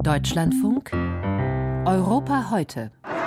Deutschlandfunk Europa heute.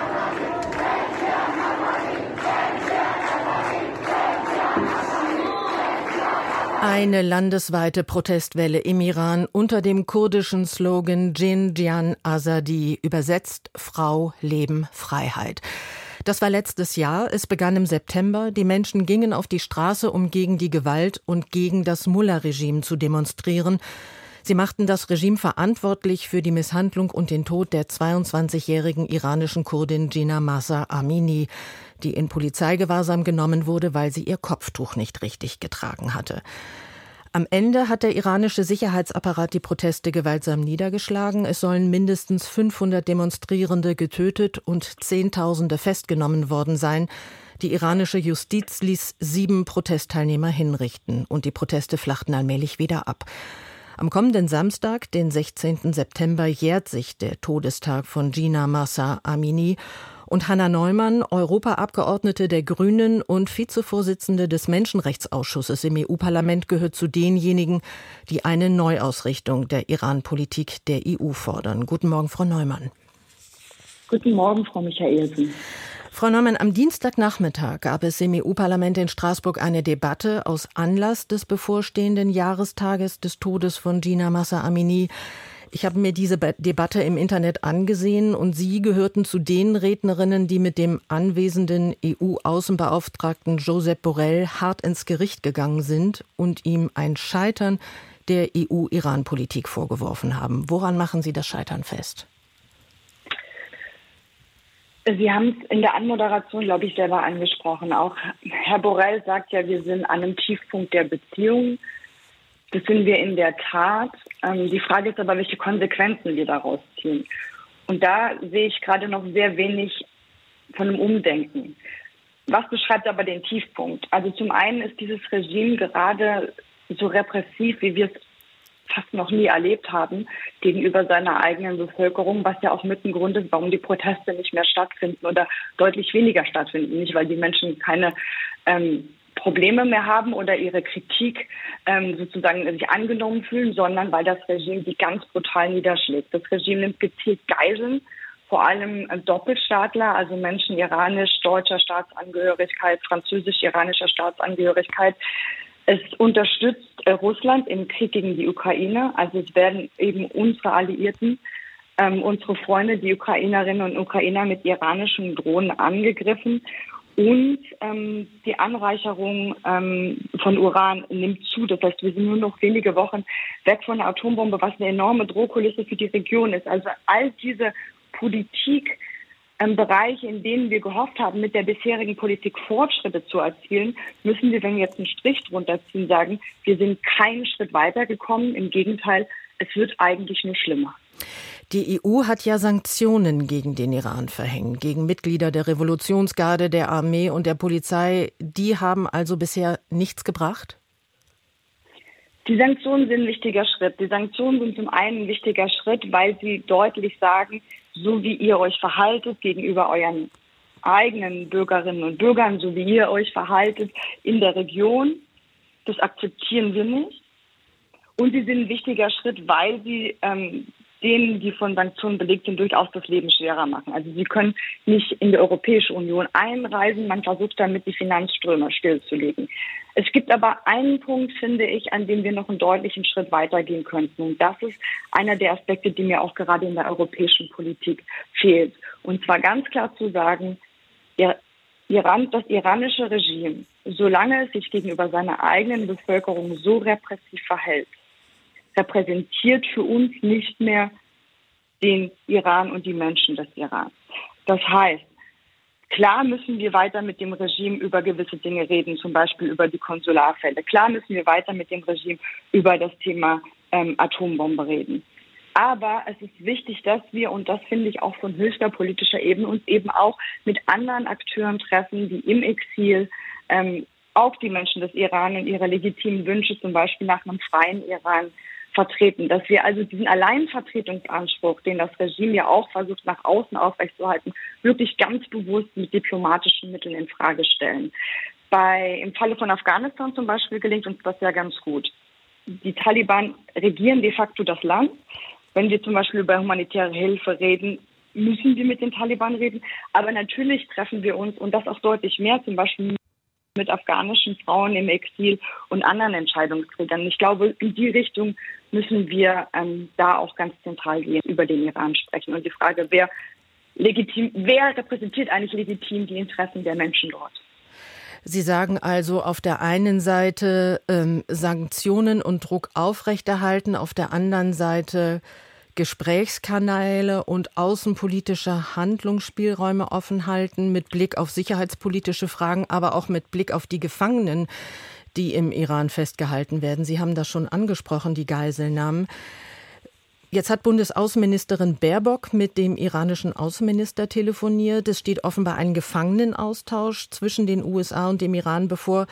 Eine landesweite Protestwelle im Iran unter dem kurdischen Slogan Jin Jiyan Azadi, übersetzt Frau, Leben, Freiheit. Das war letztes Jahr, es begann im September. Die Menschen gingen auf die Straße, um gegen die Gewalt und gegen das Mullah-Regime zu demonstrieren. Sie machten das Regime verantwortlich für die Misshandlung und den Tod der 22-jährigen iranischen Kurdin Jina Mahsa Amini, die in Polizeigewahrsam genommen wurde, weil sie ihr Kopftuch nicht richtig getragen hatte. Am Ende hat der iranische Sicherheitsapparat die Proteste gewaltsam niedergeschlagen. Es sollen mindestens 500 Demonstrierende getötet und Zehntausende festgenommen worden sein. Die iranische Justiz ließ 7 Protestteilnehmer hinrichten und die Proteste flachten allmählich wieder ab. Am kommenden Samstag, den 16. September, jährt sich der Todestag von Jina Mahsa Amini. Und Hanna Neumann, Europaabgeordnete der Grünen und Vizevorsitzende des Menschenrechtsausschusses im EU-Parlament, gehört zu denjenigen, die eine Neuausrichtung der Iran-Politik der EU fordern. Guten Morgen, Frau Neumann. Guten Morgen, Frau Michaelsen. Frau Neumann, am Dienstagnachmittag gab es im EU-Parlament in Straßburg eine Debatte aus Anlass des bevorstehenden Jahrestages des Todes von Jina Mahsa Amini. Ich habe mir diese Debatte im Internet angesehen und Sie gehörten zu den Rednerinnen, die mit dem anwesenden EU-Außenbeauftragten Josep Borrell hart ins Gericht gegangen sind und ihm ein Scheitern der EU-Iran-Politik vorgeworfen haben. Woran machen Sie das Scheitern fest? Sie haben es in der Anmoderation, glaube ich, selber angesprochen. Auch Herr Borrell sagt ja, wir sind an einem Tiefpunkt der Beziehungen. Das sind wir in der Tat. Die Frage ist aber, welche Konsequenzen wir daraus ziehen. Und da sehe ich gerade noch sehr wenig von einem Umdenken. Was beschreibt aber den Tiefpunkt? Also zum einen ist dieses Regime gerade so repressiv, wie wir es fast noch nie erlebt haben, gegenüber seiner eigenen Bevölkerung, was ja auch mit ein Grund ist, warum die Proteste nicht mehr stattfinden oder deutlich weniger stattfinden. Nicht, weil die Menschen keine Probleme mehr haben oder ihre Kritik sozusagen sich angenommen fühlen, sondern weil das Regime die ganz brutal niederschlägt. Das Regime nimmt gezielt Geiseln, vor allem Doppelstaatler, also Menschen iranisch-deutscher Staatsangehörigkeit, französisch-iranischer Staatsangehörigkeit. Es unterstützt Russland im Krieg gegen die Ukraine. Also es werden eben unsere Alliierten, unsere Freunde, die Ukrainerinnen und Ukrainer mit iranischen Drohnen angegriffen. Und die Anreicherung von Uran nimmt zu. Das heißt, wir sind nur noch wenige Wochen weg von der Atombombe, was eine enorme Drohkulisse für die Region ist. Also all diese Politik, Bereiche, in denen wir gehofft haben, mit der bisherigen Politik Fortschritte zu erzielen, müssen wir, wenn wir jetzt einen Strich drunter ziehen, sagen, wir sind keinen Schritt weitergekommen. Im Gegenteil, es wird eigentlich nur schlimmer. Die EU hat ja Sanktionen gegen den Iran verhängt, gegen Mitglieder der Revolutionsgarde, der Armee und der Polizei. Die haben also bisher nichts gebracht? Die Sanktionen sind ein wichtiger Schritt. Die Sanktionen sind zum einen ein wichtiger Schritt, weil sie deutlich sagen, so wie ihr euch verhaltet gegenüber euren eigenen Bürgerinnen und Bürgern, so wie ihr euch verhaltet in der Region, das akzeptieren wir nicht. Und sie sind ein wichtiger Schritt, weil sie denen, die von Sanktionen belegt sind, durchaus das Leben schwerer machen. Also sie können nicht in die Europäische Union einreisen. Man versucht damit, die Finanzströme stillzulegen. Es gibt aber einen Punkt, finde ich, an dem wir noch einen deutlichen Schritt weitergehen könnten. Und das ist einer der Aspekte, die mir auch gerade in der europäischen Politik fehlt. Und zwar ganz klar zu sagen, das iranische Regime, solange es sich gegenüber seiner eigenen Bevölkerung so repressiv verhält, repräsentiert für uns nicht mehr den Iran und die Menschen des Iran. Das heißt, klar müssen wir weiter mit dem Regime über gewisse Dinge reden, zum Beispiel über die Konsularfälle. Klar müssen wir weiter mit dem Regime über das Thema Atombombe reden. Aber es ist wichtig, dass wir, und das finde ich auch von höchster politischer Ebene, uns eben auch mit anderen Akteuren treffen, die im Exil auch die Menschen des Iran und ihre legitimen Wünsche, zum Beispiel nach einem freien Iran, vertreten, dass wir also diesen Alleinvertretungsanspruch, den das Regime ja auch versucht, nach außen aufrechtzuerhalten, wirklich ganz bewusst mit diplomatischen Mitteln in Frage stellen. Im Falle von Afghanistan zum Beispiel gelingt uns das ja ganz gut. Die Taliban regieren de facto das Land. Wenn wir zum Beispiel über humanitäre Hilfe reden, müssen wir mit den Taliban reden. Aber natürlich treffen wir uns, und das auch deutlich mehr, zum Beispiel mit afghanischen Frauen im Exil und anderen Entscheidungsträgern. Ich glaube, in die Richtung müssen wir da auch ganz zentral gehen, über den Iran sprechen. Und die Frage, wer repräsentiert eigentlich legitim die Interessen der Menschen dort? Sie sagen also auf der einen Seite Sanktionen und Druck aufrechterhalten, auf der anderen Seite Gesprächskanäle und außenpolitische Handlungsspielräume offen halten mit Blick auf sicherheitspolitische Fragen, aber auch mit Blick auf die Gefangenen, die im Iran festgehalten werden. Sie haben das schon angesprochen, die Geiselnahmen. Jetzt hat Bundesaußenministerin Baerbock mit dem iranischen Außenminister telefoniert. Es steht offenbar ein Gefangenenaustausch zwischen den USA und dem Iran bevor.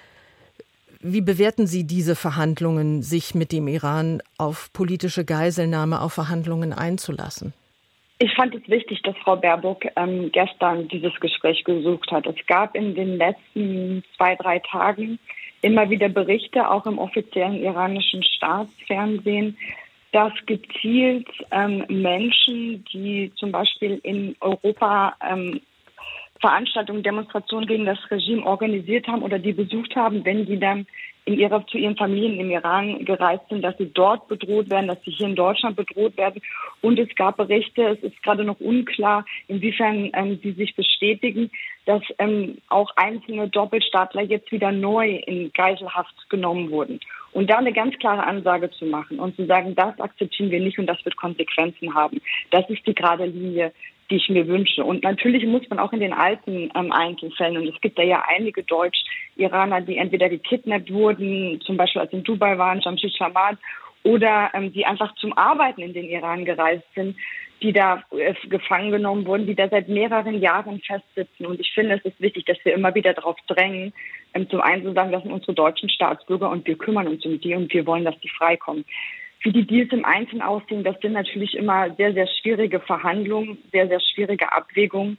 Wie bewerten Sie diese Verhandlungen, sich mit dem Iran auf politische Geiselnahme, auf Verhandlungen einzulassen? Ich fand es wichtig, dass Frau Baerbock gestern dieses Gespräch gesucht hat. Es gab in den letzten 2-3 Tagen immer wieder Berichte, auch im offiziellen iranischen Staatsfernsehen, dass gezielt Menschen, die zum Beispiel in Europa Veranstaltungen, Demonstrationen gegen das Regime organisiert haben oder die besucht haben, wenn die dann zu ihren Familien im Iran gereist sind, dass sie dort bedroht werden, dass sie hier in Deutschland bedroht werden. Und es gab Berichte, es ist gerade noch unklar, inwiefern sie sich bestätigen, dass auch einzelne Doppelstaatler jetzt wieder neu in Geiselhaft genommen wurden. Und da eine ganz klare Ansage zu machen und zu sagen, das akzeptieren wir nicht und das wird Konsequenzen haben. Das ist die gerade Linie, die ich mir wünsche. Und natürlich muss man auch in den alten Einzelfällen, und es gibt da ja einige Deutsch-Iraner, die entweder gekidnappt wurden, zum Beispiel als in Dubai waren, Jamshid Shamad, oder die einfach zum Arbeiten in den Iran gereist sind, die da gefangen genommen wurden, die da seit mehreren Jahren festsitzen. Und ich finde, es ist wichtig, dass wir immer wieder darauf drängen, zum einen zu sagen, das sind unsere deutschen Staatsbürger und wir kümmern uns um die und wir wollen, dass die freikommen. Wie die Deals im Einzelnen aussehen, das sind natürlich immer sehr, sehr schwierige Verhandlungen, sehr, sehr schwierige Abwägungen.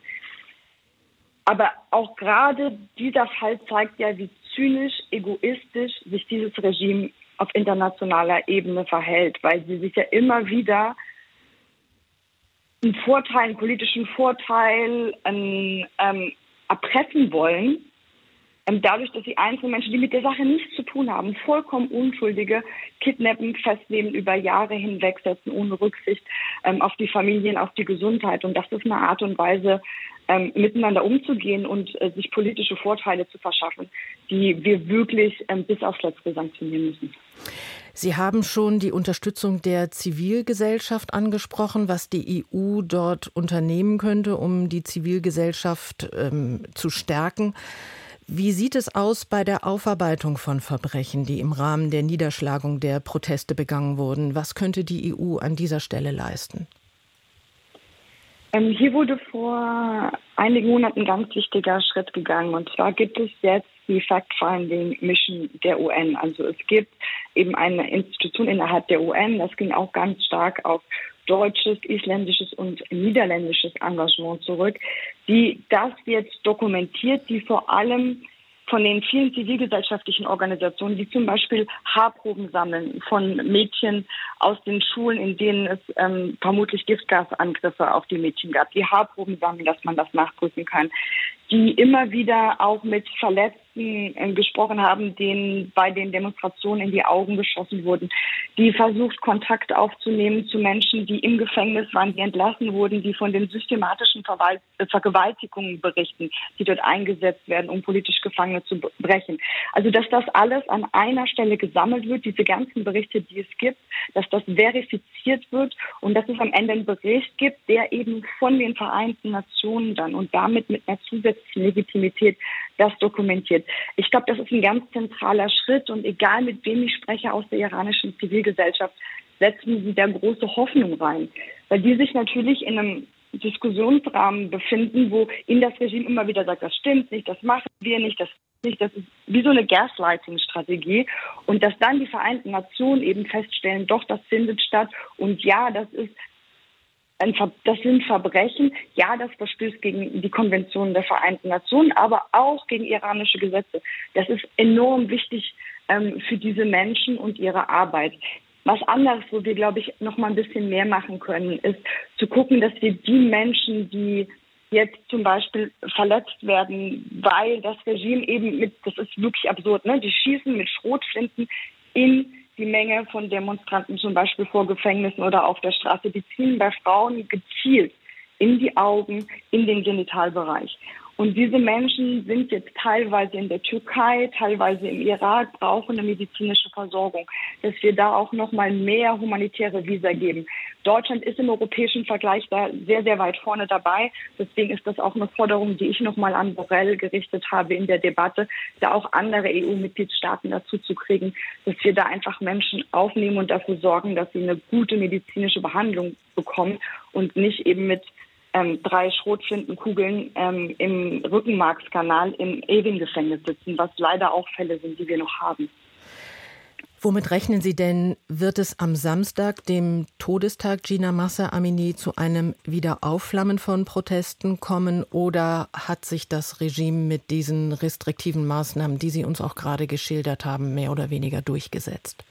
Aber auch gerade dieser Fall zeigt ja, wie zynisch, egoistisch sich dieses Regime auf internationaler Ebene verhält, weil sie sich ja immer wieder einen politischen Vorteil erpressen wollen, dadurch, dass sie einzelne Menschen, die mit der Sache nichts zu tun haben, vollkommen Unschuldige kidnappen, festnehmen, über Jahre hinwegsetzen, ohne Rücksicht auf die Familien, auf die Gesundheit. Und das ist eine Art und Weise, miteinander umzugehen und sich politische Vorteile zu verschaffen, die wir wirklich bis aufs Letzte sanktionieren müssen. Sie haben schon die Unterstützung der Zivilgesellschaft angesprochen, was die EU dort unternehmen könnte, um die Zivilgesellschaft zu stärken. Wie sieht es aus bei der Aufarbeitung von Verbrechen, die im Rahmen der Niederschlagung der Proteste begangen wurden? Was könnte die EU an dieser Stelle leisten? Hier wurde vor einigen Monaten ein ganz wichtiger Schritt gegangen. Und zwar gibt es jetzt die Fact-Finding-Mission der UN. Also es gibt eben eine Institution innerhalb der UN, das ging auch ganz stark auf deutsches, isländisches und niederländisches Engagement zurück, die das jetzt dokumentiert, die vor allem von den vielen zivilgesellschaftlichen Organisationen, die zum Beispiel Haarproben sammeln von Mädchen aus den Schulen, in denen es vermutlich Giftgasangriffe auf die Mädchen gab, die Haarproben sammeln, dass man das nachprüfen kann, die immer wieder auch mit Verletzten gesprochen haben, denen bei den Demonstrationen in die Augen geschossen wurden, die versucht, Kontakt aufzunehmen zu Menschen, die im Gefängnis waren, die entlassen wurden, die von den systematischen Vergewaltigungen berichten, die dort eingesetzt werden, um politisch Gefangene zu brechen. Also, dass das alles an einer Stelle gesammelt wird, diese ganzen Berichte, die es gibt, dass das verifiziert wird und dass es am Ende einen Bericht gibt, der eben von den Vereinten Nationen dann und damit mit einer zusätzlichen Legitimität das dokumentiert. Ich glaube, das ist ein ganz zentraler Schritt und egal mit wem ich spreche aus der iranischen Zivilgesellschaft, setzen sie da große Hoffnung rein, weil die sich natürlich in einem Diskussionsrahmen befinden, wo ihnen das Regime immer wieder sagt, das stimmt nicht, das machen wir nicht, das ist wie so eine Gaslighting-Strategie und dass dann die Vereinten Nationen eben feststellen, doch, das findet statt und ja, das sind Verbrechen, ja, das verstößt gegen die Konventionen der Vereinten Nationen, aber auch gegen iranische Gesetze. Das ist enorm wichtig für diese Menschen und ihre Arbeit. Was anderes, wo wir, glaube ich, noch mal ein bisschen mehr machen können, ist zu gucken, dass wir die Menschen, die jetzt zum Beispiel verletzt werden, weil das Regime eben das ist wirklich absurd, ne? Die schießen mit Schrotflinten in die Menge von Demonstranten, zum Beispiel vor Gefängnissen oder auf der Straße. Die ziehen bei Frauen gezielt in die Augen, in den Genitalbereich. Und diese Menschen sind jetzt teilweise in der Türkei, teilweise im Irak, brauchen eine medizinische Versorgung, dass wir da auch noch mal mehr humanitäre Visa geben. Deutschland ist im europäischen Vergleich da sehr, sehr weit vorne dabei. Deswegen ist das auch eine Forderung, die ich noch mal an Borrell gerichtet habe in der Debatte, da auch andere EU-Mitgliedstaaten dazu zu kriegen, dass wir da einfach Menschen aufnehmen und dafür sorgen, dass sie eine gute medizinische Behandlung bekommen und nicht eben mit 3 Schrotflintenkugeln im Rückenmarkskanal im Evin-Gefängnis sitzen, was leider auch Fälle sind, die wir noch haben. Womit rechnen Sie denn, wird es am Samstag, dem Todestag Jina Mahsa Amini, zu einem Wiederaufflammen von Protesten kommen, oder hat sich das Regime mit diesen restriktiven Maßnahmen, die Sie uns auch gerade geschildert haben, mehr oder weniger durchgesetzt?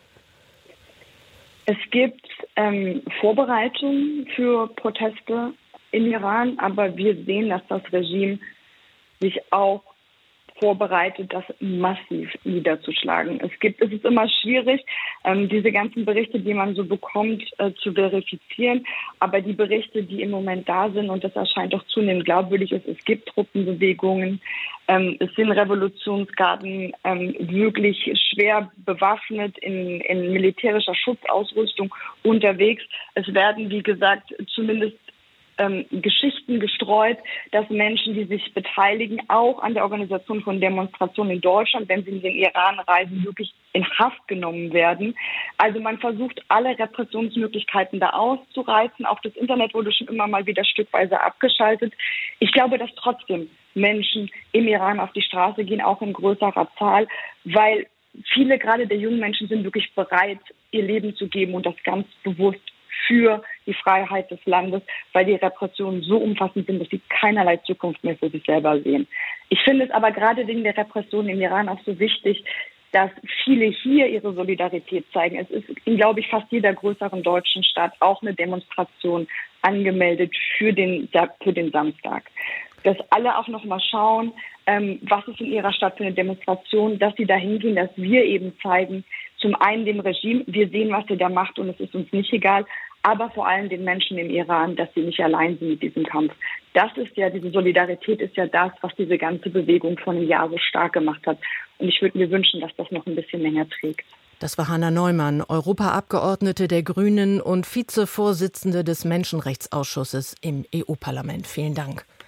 Es gibt Vorbereitungen für Proteste im Iran, aber wir sehen, dass das Regime sich auch vorbereitet, das massiv niederzuschlagen. Es ist immer schwierig, diese ganzen Berichte, die man so bekommt, zu verifizieren. Aber die Berichte, die im Moment da sind, und das erscheint doch zunehmend glaubwürdig, es gibt Truppenbewegungen, es sind Revolutionsgarden wirklich schwer bewaffnet in militärischer Schutzausrüstung unterwegs. Es werden, wie gesagt, zumindest Geschichten gestreut, dass Menschen, die sich beteiligen, auch an der Organisation von Demonstrationen in Deutschland, wenn sie in den Iran reisen, wirklich in Haft genommen werden. Also man versucht, alle Repressionsmöglichkeiten da auszureizen. Auch das Internet wurde schon immer mal wieder stückweise abgeschaltet. Ich glaube, dass trotzdem Menschen im Iran auf die Straße gehen, auch in größerer Zahl, weil viele, gerade der jungen Menschen, sind wirklich bereit, ihr Leben zu geben und das ganz bewusst für die Freiheit des Landes, weil die Repressionen so umfassend sind, dass sie keinerlei Zukunft mehr für sich selber sehen. Ich finde es aber gerade wegen der Repressionen im Iran auch so wichtig, dass viele hier ihre Solidarität zeigen. Es ist in, glaube ich, fast jeder größeren deutschen Stadt auch eine Demonstration angemeldet für den Samstag. Dass alle auch noch mal schauen, was ist in ihrer Stadt für eine Demonstration, dass sie da hingehen, dass wir eben zeigen, zum einen dem Regime, wir sehen, was ihr da macht und es ist uns nicht egal, aber vor allem den Menschen im Iran, dass sie nicht allein sind mit diesem Kampf. Das ist ja, diese Solidarität ist ja das, was diese ganze Bewegung vor einem Jahr so stark gemacht hat. Und ich würde mir wünschen, dass das noch ein bisschen länger trägt. Das war Hanna Neumann, Europaabgeordnete der Grünen und Vizevorsitzende des Menschenrechtsausschusses im EU-Parlament. Vielen Dank.